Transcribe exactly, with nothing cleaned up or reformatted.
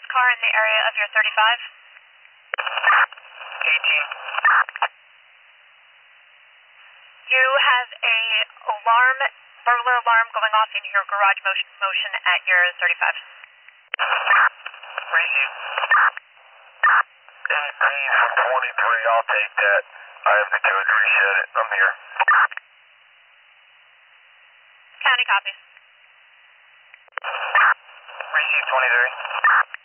this car in the area of your thirty-five? eighteen. You have a alarm, burglar alarm going off in your garage motion, motion at your thirty-five. Receive. eighteen from twenty-three, I'll take that. I have the code to reset it. I'm here. County copies. Receive twenty-three.